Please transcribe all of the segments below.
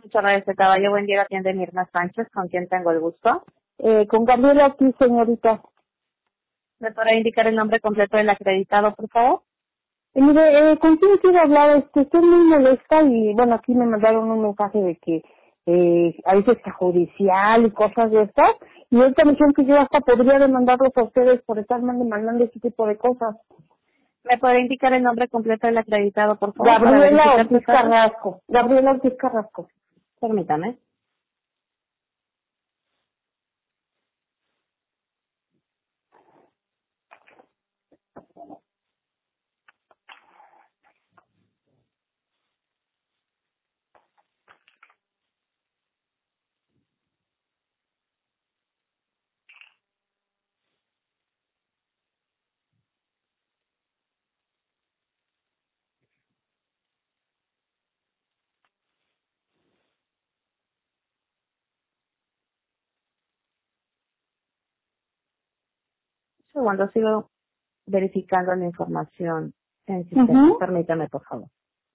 Chorro de Caballo, buen día, atiende Mirna Sánchez, con quien tengo el gusto. Con Gabriela aquí, señorita. ¿Me podrá indicar el nombre completo del acreditado, por favor? Mire, ¿con quién quiero hablar? Estoy muy molesta y, bueno, aquí me mandaron un mensaje de que a veces que judicial y cosas de estas. Y ahorita me dijeron que yo hasta podría demandarlos a ustedes por estar mandando ese tipo de cosas. ¿Me podrá indicar el nombre completo del acreditado, por favor? Gabriela Ortiz Carrasco. Gabriela Ortiz Carrasco. Permítame. Un segundo, sigo verificando la información en el sistema. Permítame, por favor.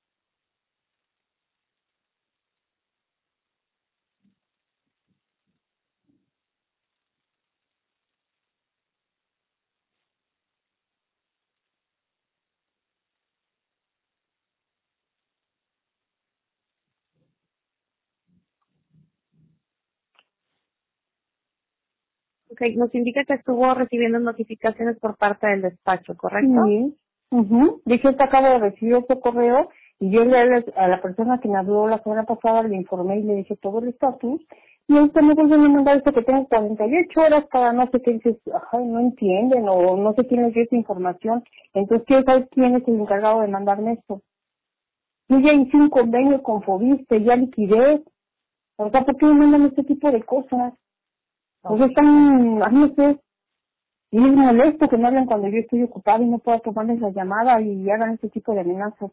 Ok, nos indica que estuvo recibiendo notificaciones por parte del despacho, ¿correcto? Sí. Dije que acabo de recibir ese correo y yo le hablé a la persona que me habló la semana pasada, le informé y le dije todo el estatus. Y ahorita me vuelven a mandar esto que tengo 48 horas para no sé qué, dices, ay, no entienden o no sé quién les dio esa información. Entonces quiero saber quién es el encargado de mandarme esto. Yo ya hice un convenio con Fobiste, ya liquidé. O sea, ¿por qué me mandan este tipo de cosas? O sea, están, ay, no sé, y es molesto que me hablen cuando yo estoy ocupada y no puedo tomarles la llamada y hagan este tipo de amenazas.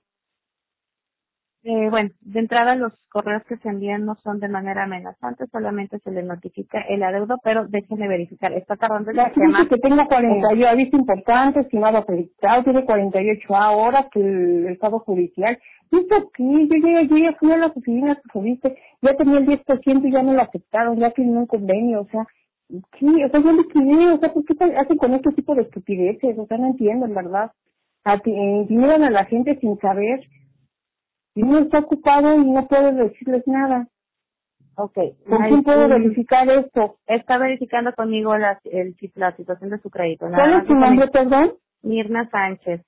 Bueno, de entrada los correos que se envían no son de manera amenazante, solamente se le notifica el adeudo, pero déjenme verificar. Está tardando el Aquí sistema. dice que tengo 48 aviso importante, estimado acreditado, tiene 48 horas que el estado judicial. ¿Y esto qué? Yo ya fui a las oficinas que viste, ya tenía el 10% y ya me lo aceptaron, ya firmé un convenio, o sea, sí, o sea, yo liquidé, o sea, ¿por qué hacen con este tipo de estupideces? O sea, no entiendo, en verdad. Intimidan a la gente sin saber, y uno está ocupado y no puede decirles nada. Ok. ¿Con quién puedo verificar esto? Está verificando conmigo la situación de su crédito. ¿Cuál es tu nombre, perdón? Mirna Sánchez.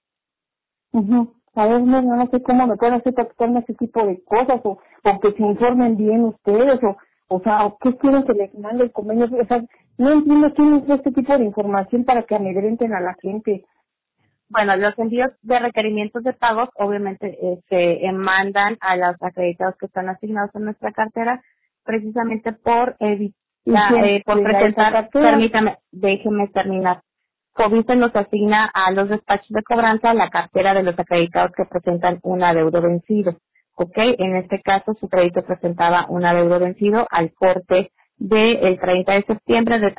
A ver, no sé cómo me pueden hacer para quitarme ese tipo de cosas, o que se informen bien ustedes, o sea, o qué quieren que les mande el convenio. O sea, no entiendo quién usa este tipo de información para que amedrenten a la gente. Bueno, los envíos de requerimientos de pagos obviamente se mandan a los acreditados que están asignados en nuestra cartera precisamente por por presentar, permítame, déjeme terminar. Fobiste nos asigna a los despachos de cobranza la cartera de los acreditados que presentan un adeudo vencido. ¿Ok? En este caso su crédito presentaba un adeudo vencido al corte del 30 de septiembre de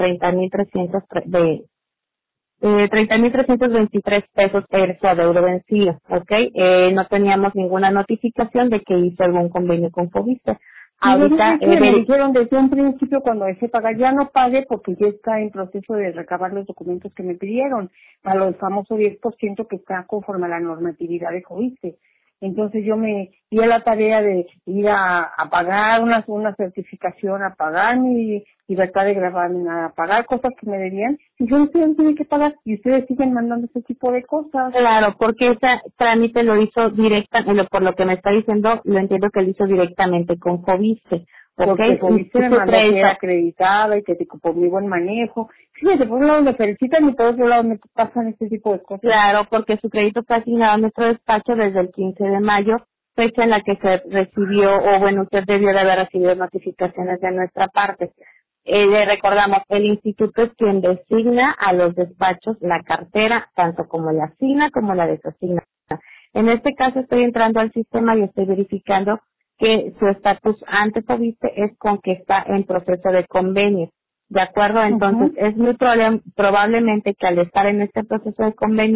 30,323 pesos era su adeudo vencido, ¿ok? No teníamos ninguna notificación de que hizo algún convenio con Fobiste. Ahorita me dijeron desde un principio cuando dejé pagar, ya no pague porque ya está en proceso de recabar los documentos que me pidieron, a los famosos 10% que está conforme a la normatividad de Fobiste. Entonces yo me di a la tarea de ir a pagar una certificación, a pagar mi libertad de grabarme, a pagar cosas que me debían, y yo ustedes tienen que pagar, y ustedes siguen mandando ese tipo de cosas. Claro, porque ese trámite lo hizo por lo que me está diciendo, lo entiendo que lo hizo directamente con Fobiste. Porque Fobiste me mandó que era acreditada y que te por mi buen manejo. Fíjate, por un lado me felicitan y por otro lado me pasan este tipo de cosas. Claro, porque su crédito está asignado a nuestro despacho desde el 15 de mayo, fecha en la que se recibió, o bueno, usted debió de haber recibido notificaciones de nuestra parte. Le recordamos, el instituto es quien designa a los despachos la cartera, tanto como la asigna como la desasigna. En este caso estoy entrando al sistema y estoy verificando que su estatus ante Fobiste es con que está en proceso de convenio. ¿De acuerdo? Entonces, es muy probablemente que al estar en este proceso de convenio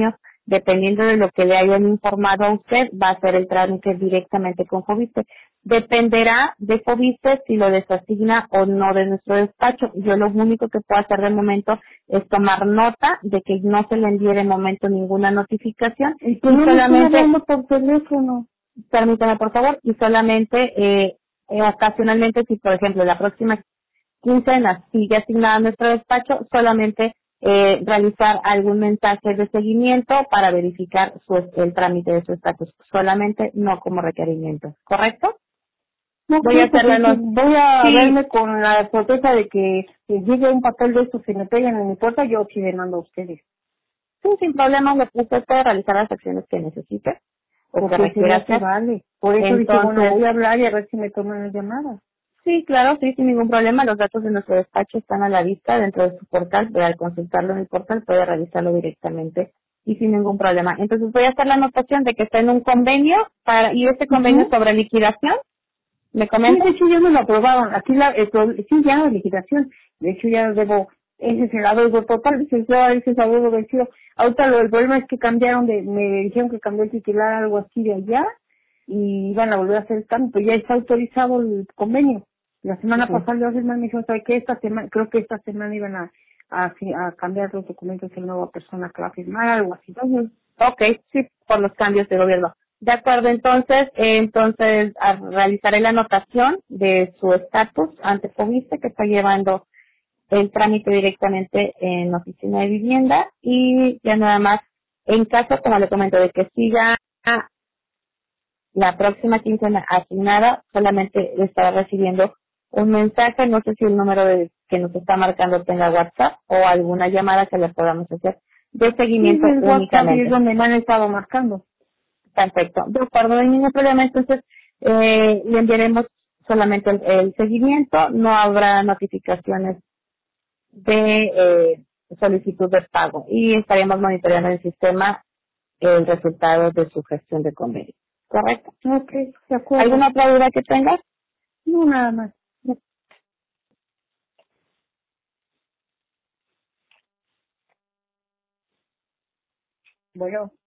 dependiendo de lo que le hayan informado a usted, va a hacer el trámite directamente con Fobiste. Dependerá de Fobiste si lo desasigna o no de nuestro despacho. Yo lo único que puedo hacer de momento es tomar nota de que no se le envíe de momento ninguna notificación Y que no solamente hablando por teléfono. Permítame, por favor, y solamente ocasionalmente, si por ejemplo la próxima quincena sigue asignada a nuestro despacho, solamente realizar algún mensaje de seguimiento para verificar el trámite de su estatus, solamente no como requerimiento, ¿correcto? No, Voy a hacer la nota. voy a verme con la certeza de que si llegue un papel de estos que me peguen en mi puerta, yo sí le mando a ustedes. Sí, sin problema, usted puede realizar las acciones que necesite o que Porque si requiera no se hacer. vale. Por eso dije, bueno, Entonces, voy a hablar y a ver si me toman las llamadas. sí, claro, sí, sin ningún problema. Los datos de nuestro despacho están a la vista dentro de su portal, pero al consultarlo en el portal puede realizarlo directamente y sin ningún problema. Entonces voy a hacer la anotación de que está en un convenio y este convenio sobre liquidación, ¿me Sí, comenta? de hecho ya me lo aprobaron. Aquí sí, ya la liquidación. De hecho ya debo, ese es el adeudo total, ese es el adeudo vencido. Ahorita el problema es que cambiaron me dijeron que cambió el titular algo así de allá y iban a volver a hacer el cambio, pero ya está autorizado el convenio. La semana Ujú. pasada, me dijeron, ¿sabe qué? Creo que esta semana iban a cambiar los documentos de la nueva persona que va a firmar, algo así. Ujú. Ok, sí, por los cambios de gobierno. De acuerdo, entonces realizaré la anotación de su estatus ante Fobiste que está llevando el trámite directamente en la oficina de vivienda y ya nada más, en caso, como le comento, de que siga la próxima quincena asignada, solamente estará recibiendo un mensaje, no sé si el número que nos está marcando tenga WhatsApp o alguna llamada que le podamos hacer de Sí, seguimiento el WhatsApp y es únicamente. donde me han estado marcando. Perfecto. De acuerdo, no hay ningún problema. Entonces, le enviaremos solamente el seguimiento. No habrá notificaciones de solicitud de pago y estaremos monitoreando en el sistema el resultado de su gestión de convenio. ¿Correcto? Ok, de acuerdo. ¿Alguna otra duda que tengas? No, nada más. Bueno.